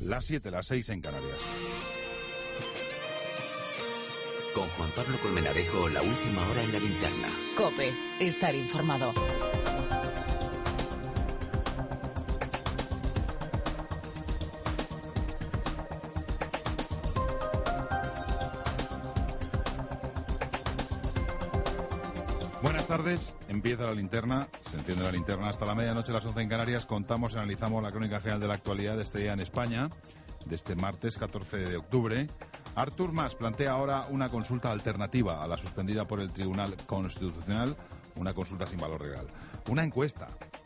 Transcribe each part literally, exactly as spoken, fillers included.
las siete, las seis en Canarias. Con Juan Pablo Colmenarejo, la última hora en la linterna. COPE, estar informado. Buenas tardes, empieza la linterna, se enciende la linterna hasta la medianoche, las once en Canarias. Contamos y analizamos la crónica general de la actualidad de este día en España, de este martes catorce de octubre. Artur Mas plantea ahora una consulta alternativa a la suspendida por el Tribunal Constitucional, una consulta sin valor legal. Una encuesta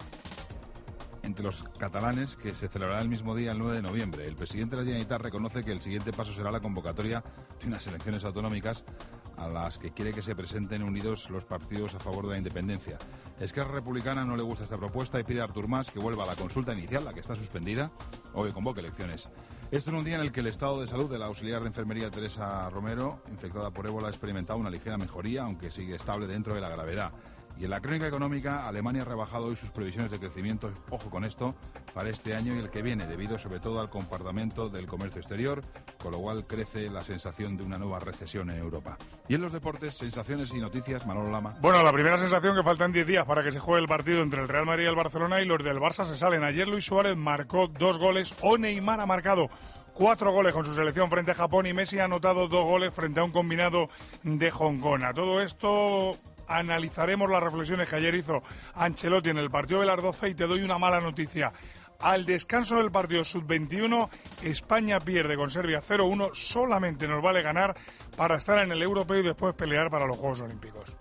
entre los catalanes que se celebrará el mismo día, el nueve de noviembre. El presidente de la Generalitat reconoce que el siguiente paso será la convocatoria de unas elecciones autonómicas a las que quiere que se presenten unidos los partidos a favor de la independencia. Esquerra Republicana no le gusta esta propuesta y pide a Artur Mas que vuelva a la consulta inicial, la que está suspendida, o que convoque elecciones. Esto en un día en el que el estado de salud de la auxiliar de enfermería Teresa Romero, infectada por ébola, ha experimentado una ligera mejoría, aunque sigue estable dentro de la gravedad. Y en la crónica económica, Alemania ha rebajado hoy sus previsiones de crecimiento, ojo con esto, para este año y el que viene, debido sobre todo al comportamiento del comercio exterior, con lo cual crece la sensación de una nueva recesión en Europa. Y en los deportes, sensaciones y noticias, Manolo Lama. Bueno, la primera sensación, que faltan diez días para que se juegue el partido entre el Real Madrid y el Barcelona, y los del Barça se salen. Ayer Luis Suárez marcó dos goles, o Neymar ha marcado cuatro goles con su selección frente a Japón, y Messi ha anotado dos goles frente a un combinado de Hong Kong. A todo esto analizaremos las reflexiones que ayer hizo Ancelotti en el partido de las doce, y te doy una mala noticia. Al descanso del partido sub veintiuno, España pierde con Serbia cero uno, solamente nos vale ganar para estar en el europeo y después pelear para los Juegos Olímpicos.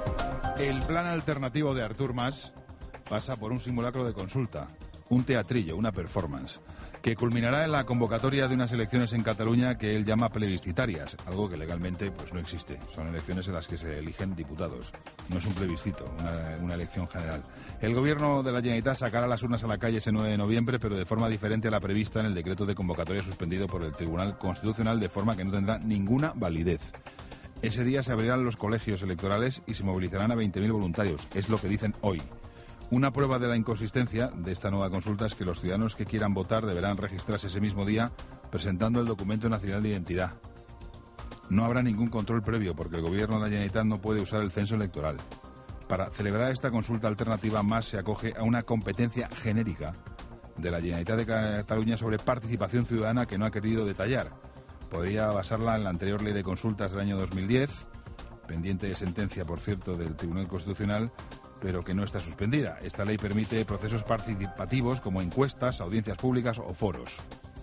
El plan alternativo de Artur Mas pasa por un simulacro de consulta, un teatrillo, una performance, que culminará en la convocatoria de unas elecciones en Cataluña que él llama plebiscitarias, algo que legalmente pues no existe. Son elecciones en las que se eligen diputados. No es un plebiscito, una, una elección general. El gobierno de la Generalitat sacará las urnas a la calle ese nueve de noviembre, pero de forma diferente a la prevista en el decreto de convocatoria suspendido por el Tribunal Constitucional, de forma que no tendrá ninguna validez. Ese día se abrirán los colegios electorales y se movilizarán a veinte mil voluntarios, es lo que dicen hoy. Una prueba de la inconsistencia de esta nueva consulta es que los ciudadanos que quieran votar deberán registrarse ese mismo día presentando el documento nacional de identidad. No habrá ningún control previo porque el gobierno de la Generalitat no puede usar el censo electoral. Para celebrar esta consulta alternativa, Mas se acoge a una competencia genérica de la Generalitat de Cataluña sobre participación ciudadana que no ha querido detallar. Podría basarla en la anterior ley de consultas del año dos mil diez, pendiente de sentencia, por cierto, del Tribunal Constitucional, pero que no está suspendida. Esta ley permite procesos participativos como encuestas, audiencias públicas o foros.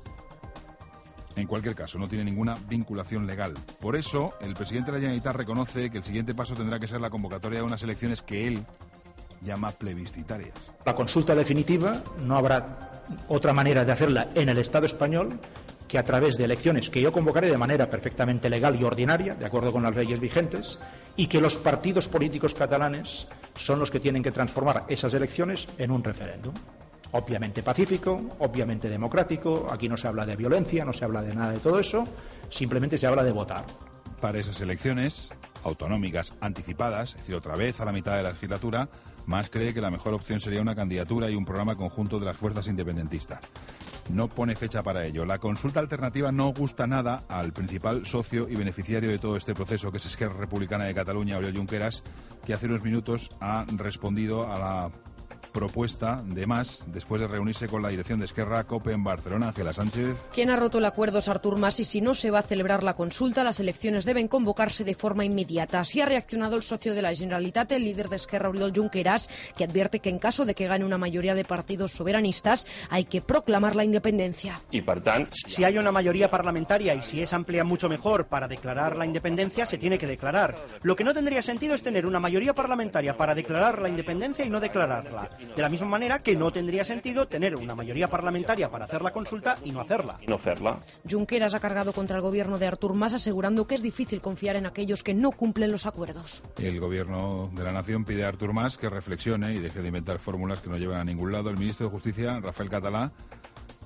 En cualquier caso, no tiene ninguna vinculación legal. Por eso, el presidente de la Generalitat reconoce que el siguiente paso tendrá que ser la convocatoria de unas elecciones que él llama plebiscitarias. La consulta definitiva no habrá otra manera de hacerla en el Estado español que a través de elecciones que yo convocaré de manera perfectamente legal y ordinaria, de acuerdo con las leyes vigentes, y que los partidos políticos catalanes son los que tienen que transformar esas elecciones en un referéndum. Obviamente pacífico, obviamente democrático, aquí no se habla de violencia, no se habla de nada de todo eso, simplemente se habla de votar. Para esas elecciones autonómicas anticipadas, es decir, otra vez a la mitad de la legislatura, Mas cree que la mejor opción sería una candidatura y un programa conjunto de las fuerzas independentistas. No pone fecha para ello. La consulta alternativa no gusta nada al principal socio y beneficiario de todo este proceso, que es Esquerra Republicana de Cataluña, Oriol Junqueras, que hace unos minutos ha respondido a la propuesta de Mas después de reunirse con la dirección de Esquerra, COPE en Barcelona. Ángela Sánchez. Quien ha roto el acuerdo es Artur Mas, y si no se va a celebrar la consulta, las elecciones deben convocarse de forma inmediata. Así ha reaccionado el socio de la Generalitat, el líder de Esquerra, Oriol Junqueras, que advierte que en caso de que gane una mayoría de partidos soberanistas hay que proclamar la independencia. Y per tant, si hay una mayoría parlamentaria y si es amplia mucho mejor para declarar la independencia, se tiene que declarar. Lo que no tendría sentido es tener una mayoría parlamentaria para declarar la independencia y no declararla. De la misma manera que no tendría sentido tener una mayoría parlamentaria para hacer la consulta y no hacerla. no fer-la. Junqueras ha cargado contra el gobierno de Artur Mas, asegurando que es difícil confiar en aquellos que no cumplen los acuerdos. El gobierno de la nación pide a Artur Mas que reflexione y deje de inventar fórmulas que no llevan a ningún lado. El ministro de Justicia, Rafael Català,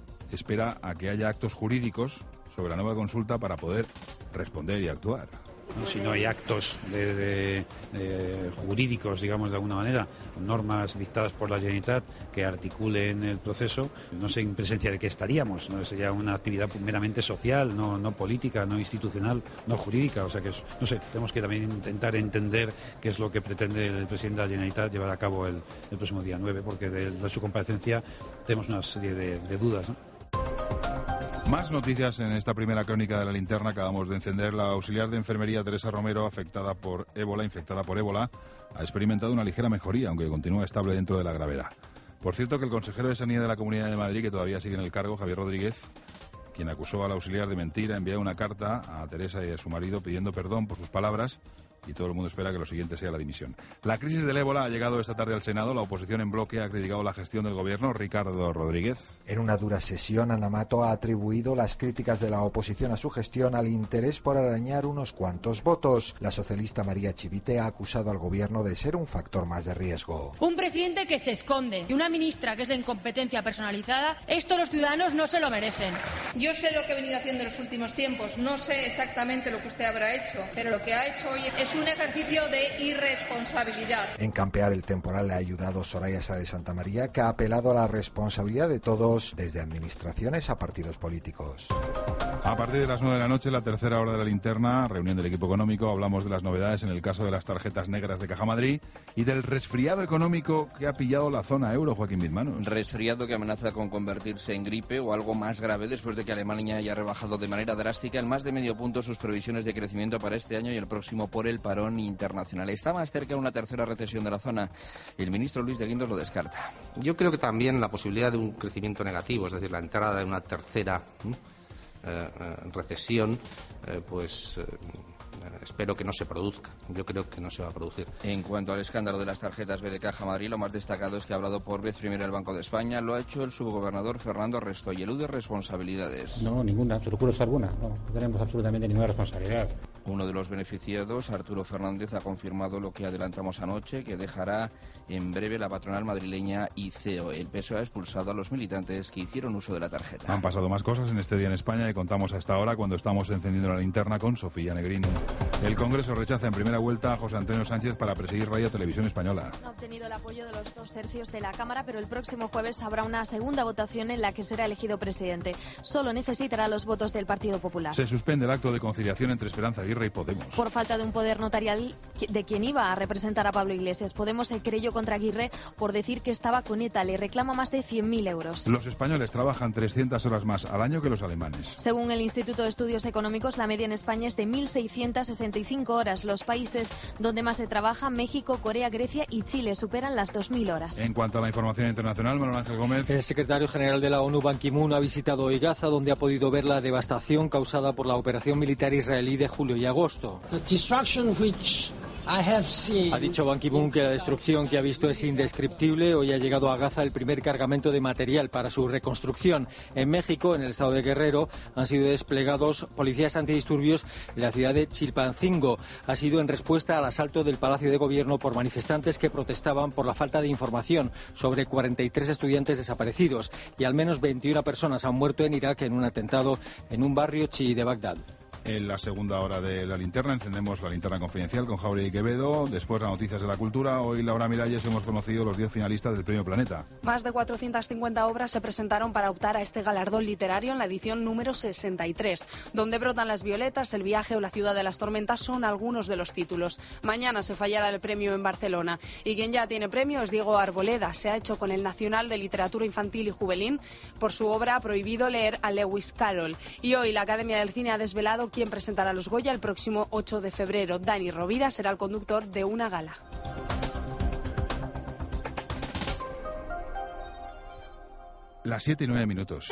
espera a que haya actos jurídicos sobre la nueva consulta para poder responder y actuar. ¿no? Si no hay actos de, de, de jurídicos, digamos de alguna manera, normas dictadas por la Generalitat que articulen el proceso, no sé en presencia de qué estaríamos, ¿no? Sería una actividad meramente social, no, no política, no institucional, no jurídica, o sea que es, no sé, tenemos que también intentar entender qué es lo que pretende el presidente de la Generalitat llevar a cabo el, el próximo día nueve, porque de, de su comparecencia tenemos una serie de, de dudas, ¿no? Más noticias en esta primera crónica de la linterna. Acabamos de encender. La auxiliar de enfermería Teresa Romero, afectada por ébola, infectada por ébola, ha experimentado una ligera mejoría, aunque continúa estable dentro de la gravedad. Por cierto, que el consejero de Sanidad de la Comunidad de Madrid, que todavía sigue en el cargo, Javier Rodríguez, quien acusó al auxiliar de mentir, ha enviado una carta a Teresa y a su marido pidiendo perdón por sus palabras, y todo el mundo espera que lo siguiente sea la dimisión. La crisis del ébola ha llegado esta tarde al Senado. La oposición en bloque ha criticado la gestión del gobierno. Ricardo Rodríguez. En una dura sesión, Ana Mato ha atribuido las críticas de la oposición a su gestión al interés por arañar unos cuantos votos. La socialista María Chivite ha acusado al gobierno de ser un factor más de riesgo. Un presidente que se esconde y una ministra que es de incompetencia personalizada, esto los ciudadanos no se lo merecen. Yo sé lo que he venido haciendo en los últimos tiempos, no sé exactamente lo que usted habrá hecho, pero lo que ha hecho hoy es un ejercicio de irresponsabilidad. En campear el temporal le ha ayudado Soraya Sáez de Santa María, que ha apelado a la responsabilidad de todos, desde administraciones a partidos políticos. A partir de las nueve de la noche, la tercera hora de la linterna, reunión del equipo económico, hablamos de las novedades en el caso de las tarjetas negras de Caja Madrid y del resfriado económico que ha pillado la zona euro, Joaquín Bizmanos. Resfriado que amenaza con convertirse en gripe o algo más grave después de que Alemania haya rebajado de manera drástica en más de medio punto sus previsiones de crecimiento para este año y el próximo por el parón internacional. Está más cerca una tercera recesión de la zona. El ministro Luis de Guindos lo descarta. Yo creo que también la posibilidad de un crecimiento negativo, es decir, la entrada de una tercera ¿eh? Eh, recesión, eh, pues... Eh, espero que no se produzca. Yo creo que no se va a producir. En cuanto al escándalo de las tarjetas B de Caja Madrid, lo más destacado es que ha hablado por vez primera el Banco de España. Lo ha hecho el subgobernador Fernando Resto y elude responsabilidades. No, ninguna, absoluta alguna. No, no tenemos absolutamente ninguna responsabilidad. Uno de los beneficiados, Arturo Fernández, ha confirmado lo que adelantamos anoche, que dejará en breve la patronal madrileña I C E. El P S O E ha expulsado a los militantes que hicieron uso de la tarjeta. Han pasado más cosas en este día en España y contamos a esta hora cuando estamos encendiendo la linterna con Sofía Negrín. El Congreso rechaza en primera vuelta a José Antonio Sánchez para presidir Radio Televisión Española. Ha obtenido el apoyo de los dos tercios de la Cámara, pero el próximo jueves habrá una segunda votación en la que será elegido presidente. Solo necesitará los votos del Partido Popular. Se suspende el acto de conciliación entre Esperanza Aguirre y Podemos. Por falta de un poder notarial de quien iba a representar a Pablo Iglesias, Podemos se querelló contra Aguirre por decir que estaba con ETA. Le reclama más de cien mil euros. Los españoles trabajan trescientas horas más al año que los alemanes. Según el Instituto de Estudios Económicos, la media en España es de mil seiscientas sesenta y cinco horas. Los países donde más se trabaja, México, Corea, Grecia y Chile, superan las dos mil horas. En cuanto a la información internacional, Manuel Ángel Gómez. El secretario general de la ONU, Ban Ki-moon, ha visitado hoy Gaza, donde ha podido ver la devastación causada por la operación militar israelí de julio y agosto. Ha dicho Ban Ki-moon que la destrucción que ha visto es indescriptible. Hoy ha llegado a Gaza el primer cargamento de material para su reconstrucción. En México, en el estado de Guerrero, han sido desplegados policías antidisturbios en la ciudad de Chilpancingo. Ha sido en respuesta al asalto del Palacio de Gobierno por manifestantes que protestaban por la falta de información sobre cuarenta y tres estudiantes desaparecidos, y al menos veintiuna personas han muerto en Irak en un atentado en un barrio chií de Bagdad. En la segunda hora de la linterna encendemos la linterna confidencial con Jauregui y Quevedo. Después las noticias de la cultura. Hoy, Laura Miralles, hemos conocido los diez finalistas del Premio Planeta. Más de cuatrocientas cincuenta obras se presentaron para optar a este galardón literario en la edición número sesenta y tres. Donde brotan las violetas, El viaje o La ciudad de las tormentas son algunos de los títulos. Mañana se fallará el premio en Barcelona. Y quien ya tiene premio es Diego Arboleda. Se ha hecho con el Nacional de Literatura Infantil y Juvenil por su obra Prohibido leer a Lewis Carroll. Y hoy la Academia del Cine ha desvelado quién presentará los Goya el próximo ocho de febrero. Dani Rovira será el conductor de una gala. Las siete y nueve minutos.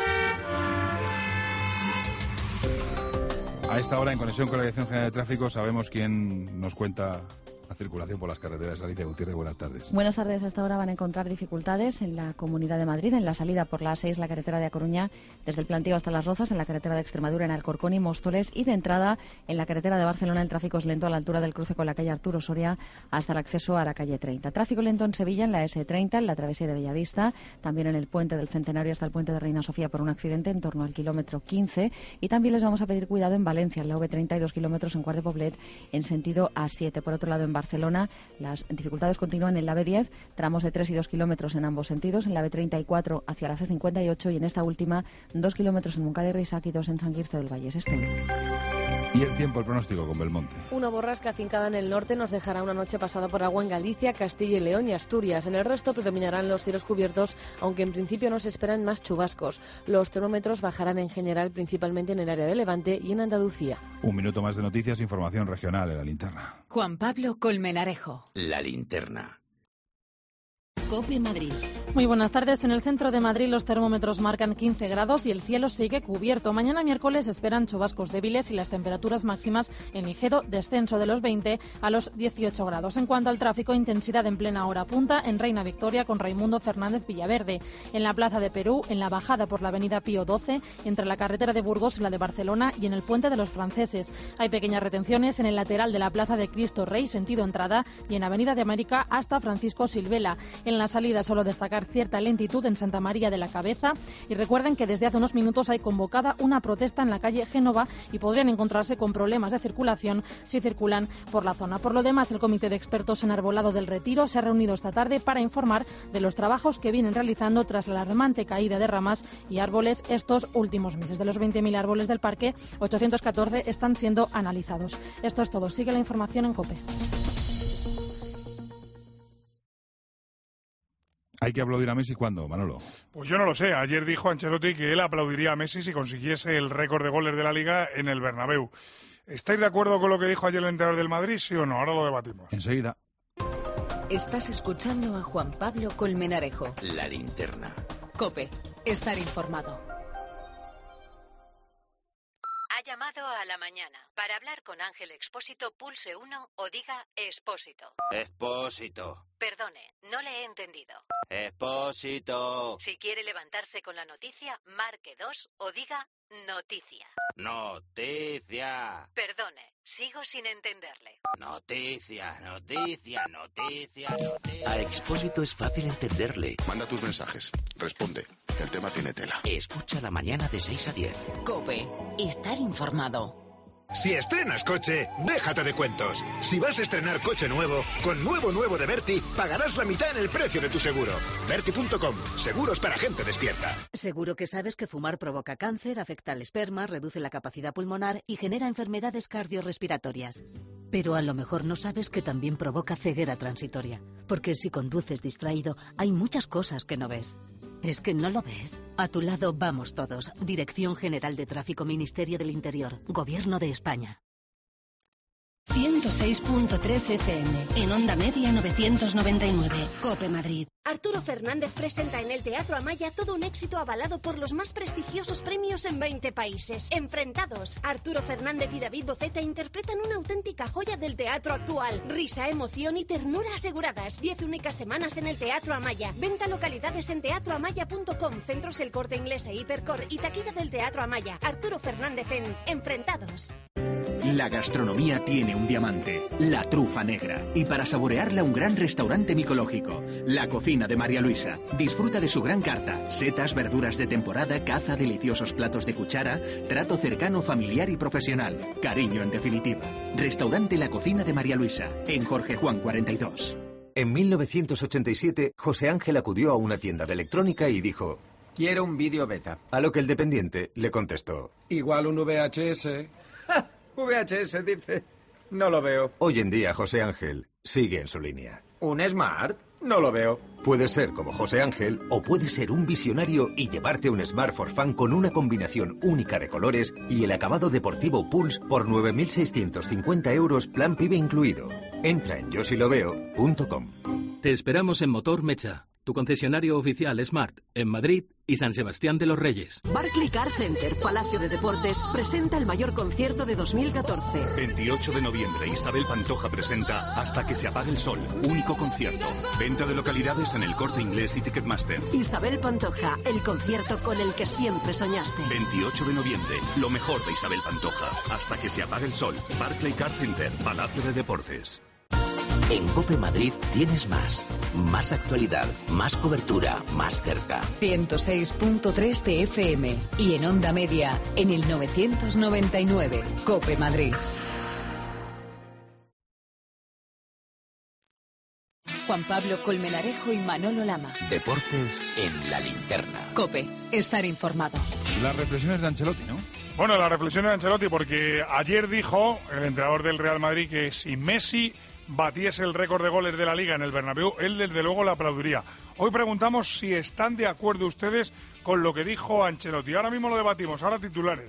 A esta hora, en conexión con la Dirección General de Tráfico, sabemos quién nos cuenta la circulación por las carreteras. Alicia Gutiérrez, buenas tardes. Buenas tardes. Hasta ahora van a encontrar dificultades en la Comunidad de Madrid, en la salida por la A seis, la carretera de A Coruña, desde el Plantío hasta Las Rozas, en la carretera de Extremadura, en Alcorcón y Móstoles, y de entrada en la carretera de Barcelona el tráfico es lento a la altura del cruce con la calle Arturo Soria hasta el acceso a la calle treinta. Tráfico lento en Sevilla, en la ese treinta, en la travesía de Bellavista, también en el puente del Centenario hasta el puente de Reina Sofía por un accidente en torno al kilómetro quince, y también les vamos a pedir cuidado en Valencia, en la V treinta y dos kilómetros en Quart de Poblet en sentido A siete. Por otro lado, en Barcelona las dificultades continúan en la B diez, tramos de tres y dos kilómetros en ambos sentidos, en la B treinta y cuatro hacia la C cincuenta y ocho y en esta última dos kilómetros en Moncada y Risac y dos en San Quirze del Valle. Es esto. Y el tiempo, el pronóstico con Belmonte. Una borrasca afincada en el norte nos dejará una noche pasada por agua en Galicia, Castilla y León y Asturias. En el resto predominarán los cielos cubiertos, aunque en principio no se esperan más chubascos. Los termómetros bajarán en general, principalmente en el área de Levante y en Andalucía. Un minuto más de noticias, información regional en la linterna. Juan Pablo Colmenarejo. La linterna. COPE Madrid. Muy buenas tardes. En el centro de Madrid los termómetros marcan quince grados y el cielo sigue cubierto. Mañana miércoles esperan chubascos débiles y las temperaturas máximas en ligero descenso de los veinte a los dieciocho grados. En cuanto al tráfico, intensidad en plena hora punta en Reina Victoria con Raimundo Fernández Villaverde, en la Plaza de Perú, en la bajada por la avenida Pío doce, entre la carretera de Burgos y la de Barcelona y en el puente de los Franceses. Hay pequeñas retenciones en el lateral de la Plaza de Cristo Rey, sentido entrada, y en Avenida de América hasta Francisco Silvela. En la salida solo destacar cierta lentitud en Santa María de la Cabeza, y recuerden que desde hace unos minutos hay convocada una protesta en la calle Génova y podrían encontrarse con problemas de circulación si circulan por la zona. Por lo demás, el Comité de Expertos en Arbolado del Retiro se ha reunido esta tarde para informar de los trabajos que vienen realizando tras la alarmante caída de ramas y árboles estos últimos meses. De los veinte mil árboles del parque, ochocientos catorce están siendo analizados. Esto es todo. Sigue la información en COPE. ¿Hay que aplaudir a Messi cuándo, Manolo? Pues yo no lo sé. Ayer dijo Ancelotti que él aplaudiría a Messi si consiguiese el récord de goles de la Liga en el Bernabéu. ¿Estáis de acuerdo con lo que dijo ayer el entrenador del Madrid, sí o no? Ahora lo debatimos. Enseguida. Estás escuchando a Juan Pablo Colmenarejo. La linterna. COPE. Estar informado. Ha llamado a la mañana. Para hablar con Ángel Expósito, pulse uno o diga Expósito. Expósito. Perdone, no le he entendido. Expósito. Si quiere levantarse con la noticia, marque dos o diga noticia. Noticia. Perdone, sigo sin entenderle. Noticia, noticia, noticia, noticia. A Expósito es fácil entenderle. Manda tus mensajes, responde, que el tema tiene tela. Escucha la mañana de seis a diez. COPE. Estar informado. Si estrenas coche, déjate de cuentos. Si vas a estrenar coche nuevo, con nuevo nuevo de Berti, pagarás la mitad en el precio de tu seguro. Berti punto com, seguros para gente despierta. Seguro que sabes que fumar provoca cáncer, afecta al esperma, reduce la capacidad pulmonar y genera enfermedades cardiorrespiratorias. Pero a lo mejor no sabes que también provoca ceguera transitoria, porque si conduces distraído, hay muchas cosas que no ves. ¿Es que no lo ves? A tu lado vamos todos. Dirección General de Tráfico, Ministerio del Interior, Gobierno de España. ciento seis punto tres F M, en onda media novecientos noventa y nueve, COPE Madrid. Arturo Fernández presenta en el Teatro Amaya todo un éxito avalado por los más prestigiosos premios en veinte países. Enfrentados, Arturo Fernández y David Boceta interpretan una auténtica joya del teatro actual. Risa, emoción y ternura aseguradas. Diez únicas semanas en el Teatro Amaya. Venta localidades en teatro amaya punto com, Centros El Corte Inglés e Hipercor y taquilla del Teatro Amaya. Arturo Fernández en Enfrentados. La gastronomía tiene un diamante, la trufa negra. Y para saborearla, un gran restaurante micológico. La cocina de María Luisa. Disfruta de su gran carta. Setas, verduras de temporada, caza, deliciosos platos de cuchara, trato cercano, familiar y profesional. Cariño en definitiva. Restaurante La Cocina de María Luisa, en Jorge Juan cuarenta y dos. En mil novecientos ochenta y siete, José Ángel acudió a una tienda de electrónica y dijo: quiero un vídeo beta. A lo que el dependiente le contestó: igual un V H S. ¡Ja! V H S, dice. No lo veo. Hoy en día, José Ángel sigue en su línea. ¿Un Smart? No lo veo. Puede ser como José Ángel o puede ser un visionario y llevarte un Smart for Fan con una combinación única de colores y el acabado deportivo Pulse por nueve mil seiscientos cincuenta euros, plan PIB incluido. Entra en yo si lo veo punto com. Te esperamos en Motor Mecha. tu concesionario oficial Smart, en Madrid y San Sebastián de los Reyes. Barclay Car Center, Palacio de Deportes, presenta el mayor concierto de dos mil catorce. veintiocho de noviembre, Isabel Pantoja presenta Hasta que se apague el sol, único concierto. Venta de localidades en El Corte Inglés y Ticketmaster. Isabel Pantoja, el concierto con el que siempre soñaste. veintiocho de noviembre, lo mejor de Isabel Pantoja. Hasta que se apague el sol, Barclay Car Center, Palacio de Deportes. En COPE Madrid tienes más. Más actualidad, más cobertura, más cerca. ciento seis punto tres de F M y en onda media en el novecientos noventa y nueve. COPE Madrid. Juan Pablo Colmenarejo y Manolo Lama. Deportes en la linterna. COPE, estar informado. Las reflexiones de Ancelotti, ¿no? Bueno, las reflexiones de Ancelotti, porque ayer dijo el entrenador del Real Madrid que si Messi batiese el récord de goles de la Liga en el Bernabéu, él desde luego le aplaudiría. Hoy preguntamos si están de acuerdo ustedes con lo que dijo Ancelotti. Ahora mismo lo debatimos, ahora titulares.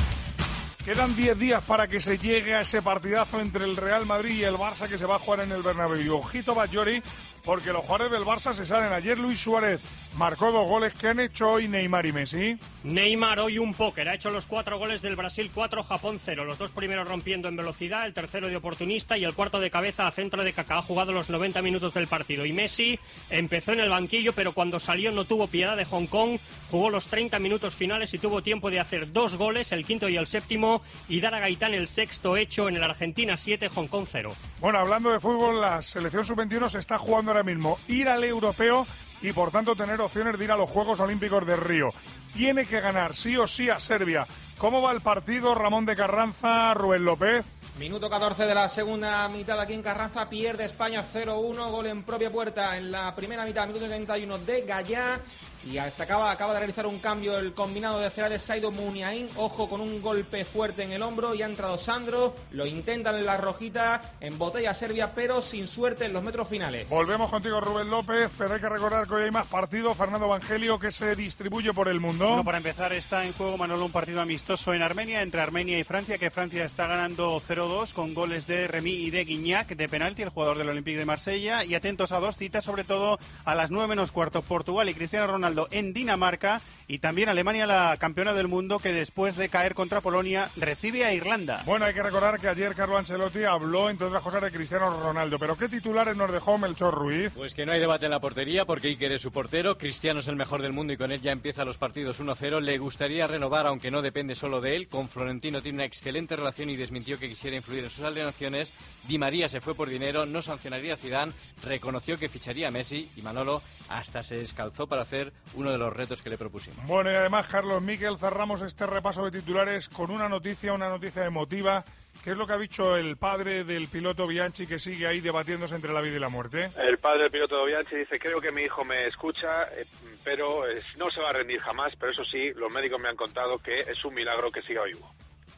Quedan diez días para que se llegue a ese partidazo entre el Real Madrid y el Barça que se va a jugar en el Bernabéu. Y ojito Bajori, porque los jugadores del Barça se salen. Ayer Luis Suárez marcó dos goles. ¿Qué han hecho hoy Neymar y Messi? Neymar hoy un póker. Ha hecho los cuatro goles del Brasil, cuatro, Japón cero. Los dos primeros rompiendo en velocidad, el tercero de oportunista y el cuarto de cabeza a centro de Kaká. Ha jugado los noventa minutos del partido. Y Messi empezó en el banquillo, pero cuando salió no tuvo piedad de Hong Kong. Jugó los treinta minutos finales y tuvo tiempo de hacer dos goles, el quinto y el séptimo, y dar a Gaitán el sexto hecho en el Argentina siete, Hong Kong cero. Bueno, hablando de fútbol, la selección sub veintiuno se está jugando ahora mismo ir al europeo y por tanto tener opciones de ir a los Juegos Olímpicos de Río. Tiene que ganar sí o sí a Serbia. ¿Cómo va el partido? Ramón de Carranza, Rubén López. Minuto catorce de la segunda mitad aquí en Carranza, pierde España cero uno, gol en propia puerta en la primera mitad, minuto treinta y uno de Gallá. Y se acaba, acaba de realizar un cambio el combinado de Celades, Saido Muniain, ojo con un golpe fuerte en el hombro, y ha entrado Sandro, lo intentan en la rojita, en botella Serbia, pero sin suerte en los metros finales. Volvemos contigo Rubén López, pero hay que recordar que hoy hay más partidos. Fernando Evangelio, que se distribuye por el mundo. Bueno, para empezar está en juego, Manolo, un partido amistoso en Armenia, entre Armenia y Francia, que Francia está ganando cero dos con goles de Remy y de Guignac de penalti, el jugador del Olympique de Marsella, y atentos a dos citas, sobre todo a las nueve menos cuarto, Portugal y Cristiano Ronaldo en Dinamarca, y también Alemania, la campeona del mundo, que después de caer contra Polonia recibe a Irlanda. Bueno, hay que recordar que ayer Carlo Ancelotti habló, entre otras cosas, de Cristiano Ronaldo. ¿Pero qué titulares nos dejó Melchor Ruiz? Pues que no hay debate en la portería, porque Iker es su portero, Cristiano es el mejor del mundo y con él ya empieza los partidos uno cero. Le gustaría renovar, aunque no depende solo de él. Con Florentino tiene una excelente relación y desmintió que quisiera influir en sus alineaciones. Di María se fue por dinero, no sancionaría a Zidane, reconoció que ficharía a Messi, y Manolo hasta se descalzó para hacer uno de los retos que le propusimos. Bueno, y además, Carlos Miquel, cerramos este repaso de titulares con una noticia, una noticia emotiva. ¿Qué es lo que ha dicho el padre del piloto Bianchi, que sigue ahí debatiéndose entre la vida y la muerte? El padre del piloto Bianchi dice: creo que mi hijo me escucha, eh, pero eh, no se va a rendir jamás, pero eso sí, los médicos me han contado que es un milagro que siga vivo.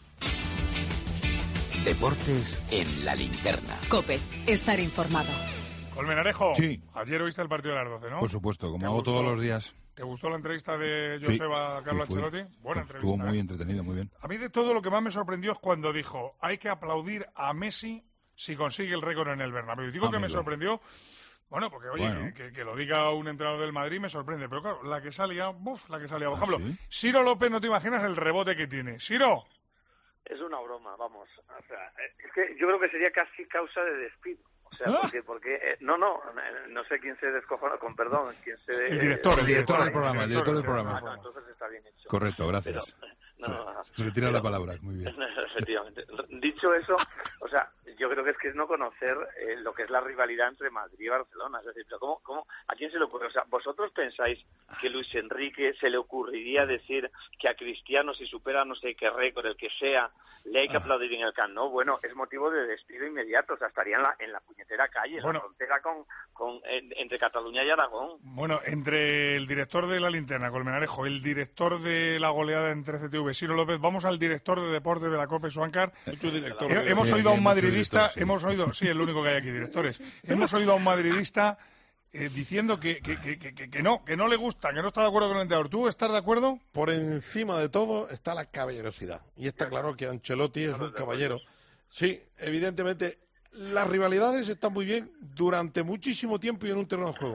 Deportes en la linterna. COPE, estar informado. Colmenarejo, sí. Ayer oíste el partido de las doce, ¿no? Por supuesto, como hago todos los días. ¿Te gustó la entrevista de Joseba a Carlo Ancelotti? Buena entrevista. Estuvo muy ¿eh? entretenido, muy bien. A mí de todo lo que más me sorprendió es cuando dijo: hay que aplaudir a Messi si consigue el récord en el Bernabéu. Digo Amigo. que me sorprendió, bueno, porque oye, bueno. que, que, que lo diga un entrenador del Madrid me sorprende, pero claro, la que salía, buf, la que salía. Por ejemplo, ¿sí? Ciro López, no te imaginas el rebote que tiene. Ciro. Es una broma, vamos. O sea, es que yo creo que sería casi causa de despido. O sea, porque, porque eh, no, no, no sé quién se descojona, con perdón, quién se... El director, eh, el director del programa, el director del programa. Ah, no, entonces está bien hecho. Correcto, gracias. Pero, no, no, no, Retira pero, la palabra, muy bien. Efectivamente. Dicho eso, o sea, yo creo que es que es no conocer eh, lo que es la rivalidad entre Madrid y Barcelona. Es decir, pero ¿cómo, cómo, ¿a quién se le ocurre? O sea, ¿vosotros pensáis que Luis Enrique se le ocurriría decir que a Cristiano, si supera no sé qué récord, el que sea, le hay que aplaudir en el Camp Nou? Bueno, es motivo de despido inmediato. O sea, estaría en la, en la puñetera calle, bueno, en la frontera con, con, en, entre Cataluña y Aragón. Bueno, entre el director de La Linterna, Colmenarejo, el director de la goleada en trece T V, Ciro López, vamos al director de deportes de la COPE, Suancar. Director, He, hemos sí, oído a un madridista, director, sí. hemos oído, sí, el único que hay aquí, directores. Hemos oído a un madridista eh, diciendo que, que, que, que, que no, que no le gusta, que no está de acuerdo con el entrenador. ¿Tú estás de acuerdo? Por encima de todo está la caballerosidad. Y está claro que Ancelotti es un caballero. Sí, evidentemente, las rivalidades están muy bien durante muchísimo tiempo y en un terreno de juego.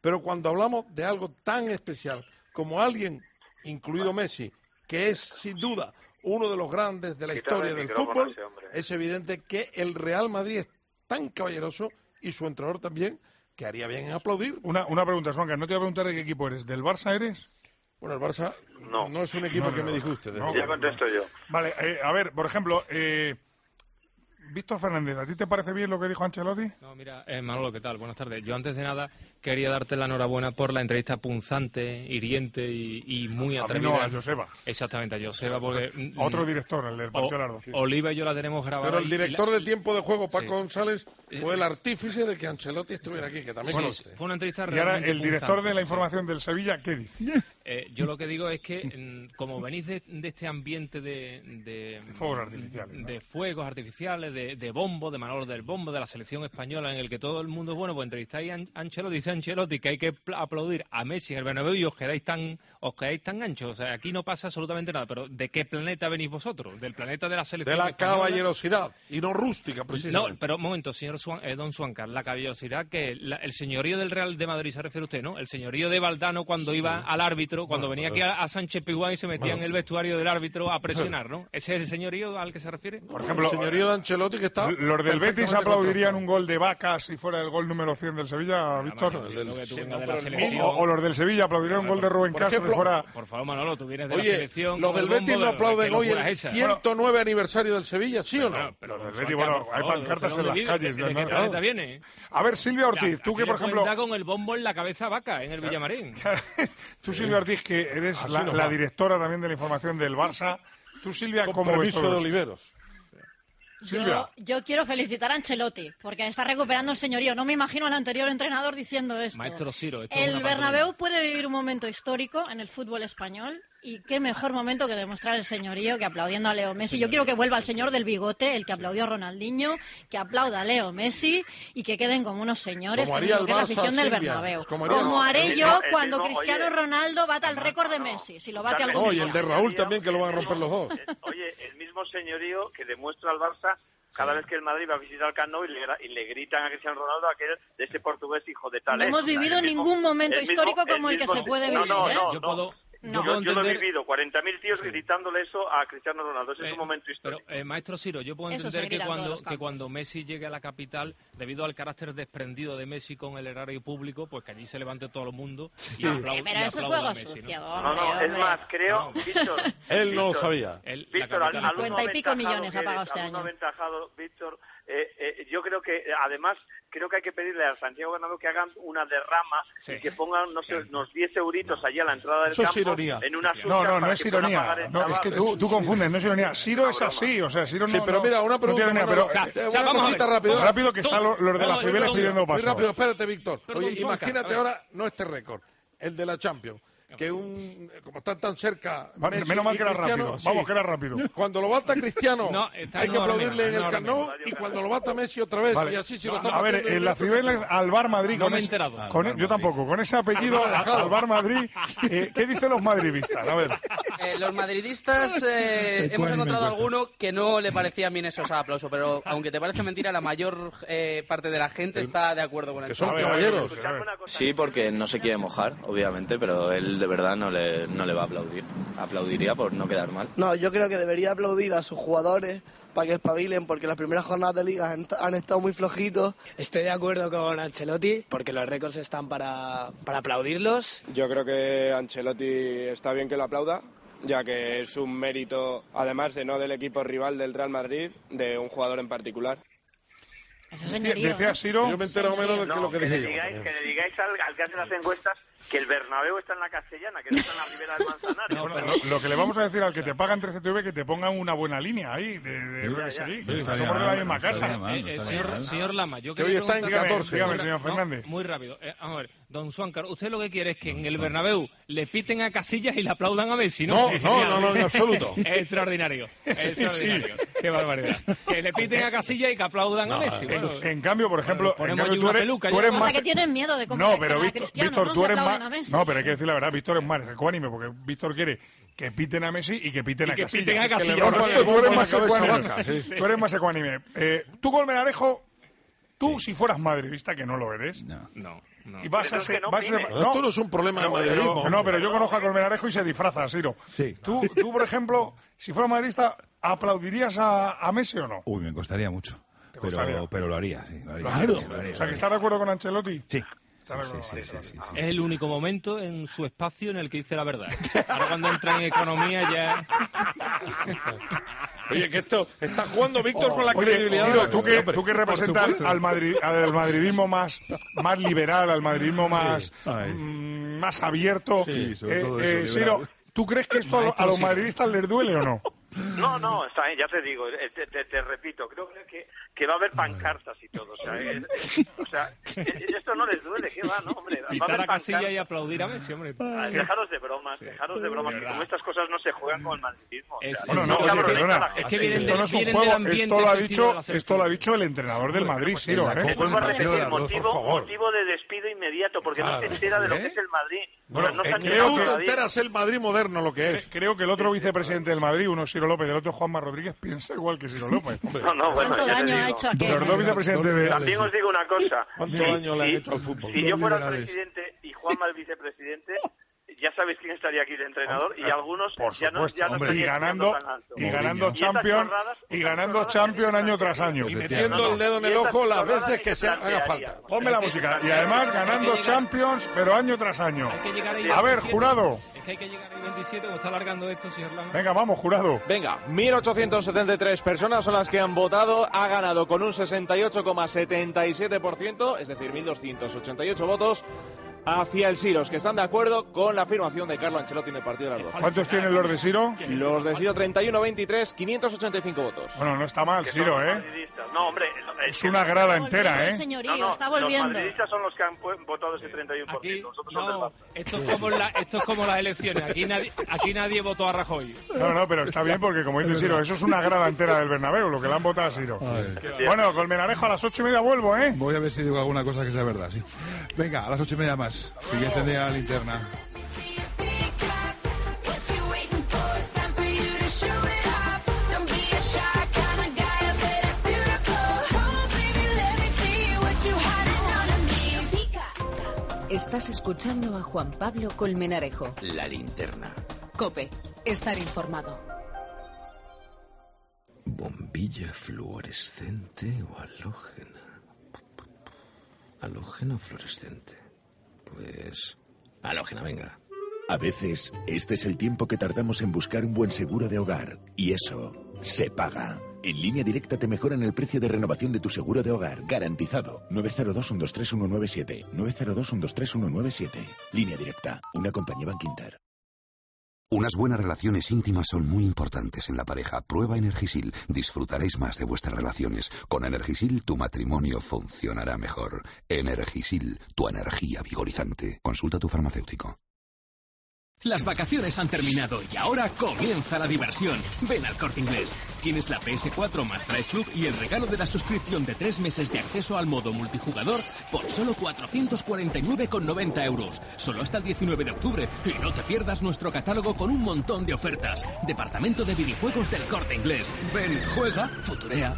Pero cuando hablamos de algo tan especial como alguien, incluido Messi, que es sin duda uno de los grandes de la historia del fútbol, es evidente que el Real Madrid es tan caballeroso y su entrenador también, que haría bien en aplaudir. Una, una pregunta, Suanca, no te voy a preguntar de qué equipo eres, ¿del Barça eres? Bueno, el Barça no, no es un equipo no, no, que me no, disguste. no, ya contesto yo. Vale, eh, a ver, por ejemplo, eh, Víctor Fernández, ¿a ti te parece bien lo que dijo Ancelotti? No, mira, eh, Manolo, ¿qué tal? Buenas tardes. Yo antes de nada quería darte la enhorabuena por la entrevista punzante, hiriente y, y muy atrevida. A mí no, a Joseba. Exactamente, a Joseba, porque... Otro director, el del Partido Lardo. Sí. Oliva y yo la tenemos grabada. Pero el director la... de tiempo de juego, Paco sí. González, fue Eh, eh, el artífice de que Ancelotti estuviera aquí, que también bueno, conste. fue una entrevista Y ahora realmente el director punzante, de la sí. información del Sevilla, ¿qué dice? Eh, yo lo que digo es que, mm, como venís de, de este ambiente de, de, fuegos artificiales, ¿no? de fuegos artificiales, de, de bombo, de Manolo del Bombo, de la selección española, en el que todo el mundo es bueno, pues entrevistáis a An- Ancelotti, dice Ancelotti que hay que pl- aplaudir a Messi en el Bernabéu y os quedáis tan os quedáis tan anchos. O sea, aquí no pasa absolutamente nada. Pero ¿de qué planeta venís vosotros? ¿Del planeta de la selección De la española? caballerosidad, y no rústica, precisamente. No, pero un momento, señor Suan, eh, don Suancar, la caballerosidad, que la- el señorío del Real de Madrid se refiere usted, ¿no? El señorío de Valdano cuando Sí. iba al árbitro, cuando Bueno, venía pero- aquí a, a Sánchez Pizjuán y se metía Bueno. en el vestuario del árbitro a presionar, ¿no? ¿Ese es el señorío al que se refiere? Por ejemplo, el señorío de Ancelotti que está... los del Betis perfectamente aplaudirían contrastado. un gol de Vaca si fuera el gol número cien del Sevilla, Víctor. Además, entiendo que tú Sí, vengas no, de pero la el- selección. O, o los del Sevilla aplaudirían un gol de Rubén por Castro ejemplo, si fuera... Por favor, Manolo, tú vienes de la Oye, selección. los con del el Betis bombo, no ¿qué aplauden hoy locura el es esa? ciento nueve aniversario del Sevilla, ¿sí o no? Pero, pero, Los del Suancar, Betis, bueno, por hay favor, pancartas ¿de en dónde las vive? calles, ¿De, ¿no? de qué No. planeta viene? A ver, Silvia Ortiz, tú Aquí que, por le pueden ejemplo... dar con el bombo en la cabeza a Vaca, en el Villamarín. Tú, Silvia Ortiz, que eres Así la, nos la va. directora también de la información del Barça. Tú, Silvia, Con ¿cómo ves permiso todo de esto? Oliveros. Silvia. Yo, yo quiero felicitar a Ancelotti, porque está recuperando el señorío. No me imagino al anterior entrenador diciendo esto. Maestro Ciro, esto es El una Bernabéu puede vivir un momento histórico en el fútbol español, y qué mejor momento que demostrar el señorío que aplaudiendo a Leo Messi. Yo quiero que vuelva el señor del bigote, el que aplaudió a Ronaldinho, que aplauda a Leo Messi y que queden como unos señores Como con haría lo el que es la Barça, afición del Silvia. Bernabéu. Como Como, haría el- haré el yo mismo- el cuando mismo- Cristiano oye, Ronaldo bata el récord de no, Messi, si lo bate Carmen, algún No, y día. el de Raúl también, que lo van a romper los dos. Oye, el mismo señorío que demuestra al Barça cada vez que el Madrid va a visitar el Camp Nou y le, gra- y le gritan a Cristiano Ronaldo aquel de ese portugués hijo de tal. No hemos vivido ningún momento histórico como el que se puede no, vivir, no, ¿eh? no, Yo no. puedo- No. Yo, yo lo he entender- vivido, cuarenta mil tíos gritándole eso a Cristiano Ronaldo. Ese es Eh, un momento histórico. Pero, eh, maestro Ciro, yo puedo Eso se entender que grita en todos cuando, los que campos. cuando Messi llegue a la capital, debido al carácter desprendido de Messi con el erario público, pues que allí se levante todo el mundo y Hombre, aplau- pero y eso es aplauda juego a Messi, sucio, ¿no? no, no, hombre, es más, creo, No. Víctor. Él no lo Víctor, sabía. El- la Víctor, al, capital- alumno cincuenta y pico aventajado millones que ha pagado eres, este alumno año. aventajado, Víctor, eh, eh, yo creo que, eh, además, creo que hay que pedirle al Santiago Bernabéu que hagan una derrama Sí. y que pongan, no sé, unos diez euritos allí a la entrada del Eso es campo ironía. en una No, no, no para es que puedan ironía. pagar el No, es que trabajo. tú, tú confundes, no es ironía. Ciro es así, o sea, Ciro no... Sí, pero no- mira, una no pregunta, tiene ironía, Manolo, pero, eh, eh, una vamos a cosita ver, rápido. rápido que están los, los de la Vamos, Cibeles vamos, pidiendo Muy paso. rápido, espérate, Víctor. Perdón, Oye, Suanca, imagínate a ver. ahora, no este récord, el de la Champions, que un, como están tan cerca... Vale, Messi menos mal y que era Cristiano, rápido. sí. Vamos, que era rápido. Cuando lo bata Cristiano, No, está hay que en hora aplaudirle menos, en el en hora Camp Nou, menos. y cuando lo bata Messi otra vez, Vale. y así si lo No, está a ver, batiendo en la Cibeles al Bar Madrid... No con me he ese- enterado. con- Al Bar yo tampoco, con ese apellido, Al Bar al, al Bar Madrid, eh, ¿qué dicen los madridistas? A ver. Eh, los madridistas eh, hemos encontrado alguno que no le parecía bien esos aplausos, pero aunque te parece mentira, la mayor eh, parte de la gente está de acuerdo con el que son A ver, caballeros. a ver, a ver. Sí, porque no se quiere mojar, obviamente, pero él de verdad no le, no le va a aplaudir. Aplaudiría por no quedar mal. No, yo creo que debería aplaudir a sus jugadores para que espabilen, porque las primeras jornadas de liga han, han estado muy flojitos. Estoy de acuerdo con Ancelotti, porque los récords están para, para aplaudirlos. Yo creo que Ancelotti está bien que lo aplauda, ya que es un mérito, además de no del equipo rival del Real Madrid, de un jugador en particular. Eso señorío, Decía ¿eh? Ciro... Yo me entero menos de No, lo que que, le dije yo. digáis, también. que le digáis al, al que hace las encuestas que el Bernabéu está en la Castellana, que no está en la Ribera del Manzanares. Bueno, lo, lo que le vamos a decir al que te pagan trece T V que te pongan una buena línea ahí de, de R S I, que No estaría somos de la mal, misma no estaría casa. mal, Eh, no eh, estaría señor, mal. señor Lama, yo Que hoy quería está en preguntarle- catorce. Dígame, Muy señor ra- Fernández. no, muy rápido. Eh, vamos a ver, don Suancar, usted lo que quiere es que en el Bernabéu le piten a Casillas y le aplaudan a Messi, ¿no? No, Sí, no, sí, no, no, en absoluto. Extraordinario, extraordinario. Qué barbaridad. Que le piten a Casillas y que aplaudan a Messi. En, Bueno, en cambio, por ejemplo, en ponemos cambio, allí tú una eres, peluca, tú ya. eres O sea, más... que tienen miedo de No, comparar pero a Víctor, Cristiano, Víctor, no tú se eres aplauden más... a Messi. No, pero hay que decir la verdad, Víctor es más ecuánime, porque Víctor quiere que piten a Messi y que piten Y a que Casillas. piten a Que le Casillas. rompan el Tú eres bombo en la más cabeza, ecuánime. Vaca, Sí. Tú eres más ecuánime. Eh, tú, Colmenarejo, Tú, sí. si fueras madridista, que no lo eres, no, no, no. y vas pero a ser... no, vas a ser no, esto no es un problema de madridismo. No, no, pero yo conozco a Colmenarejo y se disfraza, Siro. Sí. Tú, tú, por ejemplo, si fueras madridista, ¿aplaudirías a, a Messi o no? Uy, me costaría mucho. Pero, pero lo haría, sí. Lo haría, claro. Sí, lo haría, o sea, que ¿estás de acuerdo con Ancelotti? Sí. Sí, sí, sí, sí, sí, sí. Es el único momento en su espacio en el que dice la verdad. Ahora cuando entra en economía ya... Oye, que esto está jugando Víctor oh, con la oye, credibilidad. Ciro, tú que, tú que representas al, Madrid, al madridismo más, más liberal, al madridismo más, sí. mmm, más abierto. Sí, sobre todo eh, eso, eh, Ciro, ¿tú crees que esto Maestro, a los madridistas les duele o no? No, no, está bien, ya te digo, te, te, te repito, creo que, que va a haber pancartas y todo, o sea, es, es, o sea esto no les duele, ¿qué va, no, hombre? Va Quitar a Casilla y aplaudir a Messi, hombre. Ah, dejaros de bromas, sí. dejaros de bromas, que como estas cosas no se juegan con el madridismo. Es, o sea, bueno, no, oye, perdona, es que vienen esto no es un juego, esto lo ha dicho, esto lo ha dicho el entrenador del Madrid, Ciro, ¿eh? Te vuelvo a repetir, motivo, motivo de despido inmediato, porque no se entera de lo que es el Madrid. Bueno, no creo que no te enteras el Madrid moderno lo que es. Creo que el otro vicepresidente del Madrid, uno es Ciro López, el otro Juanma Rodríguez, piensa igual que Ciro López. No, no, bueno, ¿Cuánto daño ha hecho aquel? Los dos vicepresidentes de... También os digo una cosa. ¿Cuánto daño le han hecho al fútbol? Si yo fuera el presidente y Juanma el vicepresidente, ya sabéis quién estaría aquí de entrenador y algunos por ya no, ya no hombre, y ganando y ganando Champions y ganando Champions año tras año y metiendo el dedo en el ojo las veces que se haga falta. Ponme la música y además ganando Champions pero año tras año. A ver, jurado. Es que hay que llegar al veintisiete, o está alargando esto, señor Lama. Venga, vamos, jurado. Venga, mil ochocientos setenta y tres personas son las que han votado, ha ganado con un sesenta y ocho coma setenta y siete por ciento, es decir, mil doscientos ochenta y ocho votos. Hacia el Siros, que están de acuerdo con la afirmación de Carlo Ancelotti en el partido de las dos. ¿Cuántos tienen los de Siro? Los de Siro treinta y uno veintitrés, quinientos ochenta y cinco votos. Bueno, no está mal, Siro, ¿eh? No, hombre, es una grada entera, ¿eh? Señorío, no, no, está volviendo. Los madridistas son los que han votado ese treinta y uno por ciento. Aquí, no, esto es, como la, esto es como las elecciones. Aquí nadie, aquí nadie votó a Rajoy. No, no, pero está bien porque, como dice Siro, eso es una grada entera del Bernabéu, lo que le han votado a Siro. Bueno, Colmenarejo, a las ocho y media vuelvo, ¿eh? Voy a ver si digo alguna cosa que sea verdad, sí. Venga, a las ocho y media más. Siguiente día a la linterna. Estás escuchando a Juan Pablo Colmenarejo. La linterna. COPE. Estar informado. ¿Bombilla fluorescente o halógena? ¿Halógena o fluorescente? Pues... halógena, venga. A veces, este es el tiempo que tardamos en buscar un buen seguro de hogar. Y eso se paga. En Línea Directa te mejoran el precio de renovación de tu seguro de hogar. Garantizado. nueve cero dos, uno dos tres, uno nueve siete. nueve cero dos, uno dos tres, uno nueve siete. Línea Directa. Una compañía Bankinter. Unas buenas relaciones íntimas son muy importantes en la pareja. Prueba Energisil. Disfrutaréis más de vuestras relaciones. Con Energisil tu matrimonio funcionará mejor. Energisil, tu energía vigorizante. Consulta a tu farmacéutico. Las vacaciones han terminado y ahora comienza la diversión. Ven al Corte Inglés. Tienes la P S cuatro más Drive Club y el regalo de la suscripción de tres meses de acceso al modo multijugador por solo cuatrocientos cuarenta y nueve con noventa euros. Solo hasta el diecinueve de octubre. Y no te pierdas nuestro catálogo con un montón de ofertas. Departamento de videojuegos del Corte Inglés. Ven, juega, futurea.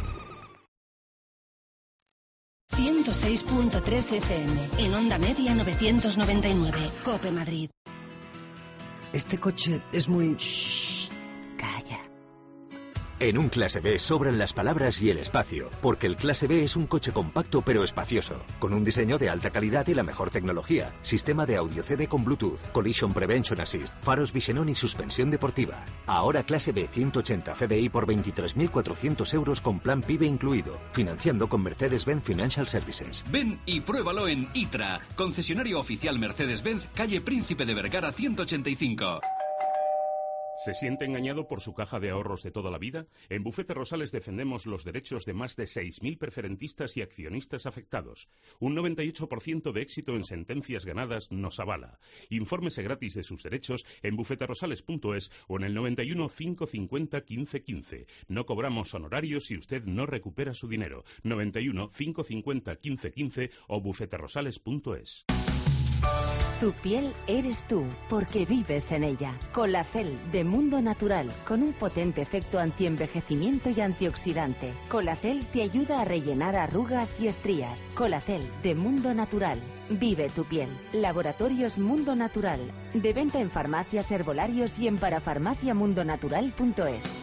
ciento seis punto tres F M. En onda media novecientos noventa y nueve. COPE Madrid. Este coche es muy... Shh, calla. En un Clase B sobran las palabras y el espacio, porque el Clase B es un coche compacto pero espacioso, con un diseño de alta calidad y la mejor tecnología, sistema de audio C D con Bluetooth, Collision Prevention Assist, faros Vision y suspensión deportiva. Ahora Clase B ciento ochenta C D I por veintitrés mil cuatrocientos euros con plan PIBE incluido, financiando con Mercedes-Benz Financial Services. Ven y pruébalo en ITRA, concesionario oficial Mercedes-Benz, calle Príncipe de Vergara ciento ochenta y cinco. ¿Se siente engañado por su caja de ahorros de toda la vida? En Bufete Rosales defendemos los derechos de más de seis mil preferentistas y accionistas afectados. Un noventa y ocho por ciento de éxito en sentencias ganadas nos avala. Infórmese gratis de sus derechos en bufeterosales punto es o en el noventa y uno, cinco cincuenta, quince quince. No cobramos honorarios si usted no recupera su dinero. noventa y uno, cinco cincuenta, quince quince o bufeterosales punto es. Tu piel eres tú, porque vives en ella. Colacel de Mundo Natural, con un potente efecto antienvejecimiento y antioxidante. Colacel te ayuda a rellenar arrugas y estrías. Colacel de Mundo Natural. Vive tu piel. Laboratorios Mundo Natural. De venta en farmacias, herbolarios y en parafarmaciamundonatural punto es.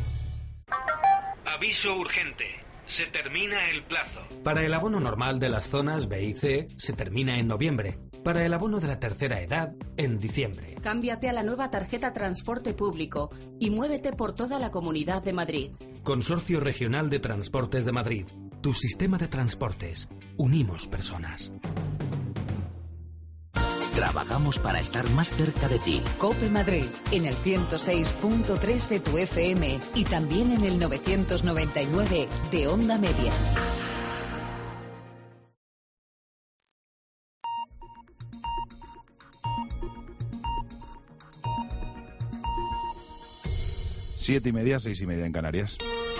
Aviso urgente. Se termina el plazo. Para el abono normal de las zonas B y C se termina en noviembre. Para el abono de la tercera edad, en diciembre. Cámbiate a la nueva tarjeta Transporte Público y muévete por toda la Comunidad de Madrid. Consorcio Regional de Transportes de Madrid. Tu sistema de transportes. Unimos personas. Trabajamos para estar más cerca de ti. COPE Madrid, en el ciento seis punto tres de tu F M y también en el novecientos noventa y nueve de Onda Media. Siete y media, seis y media en Canarias.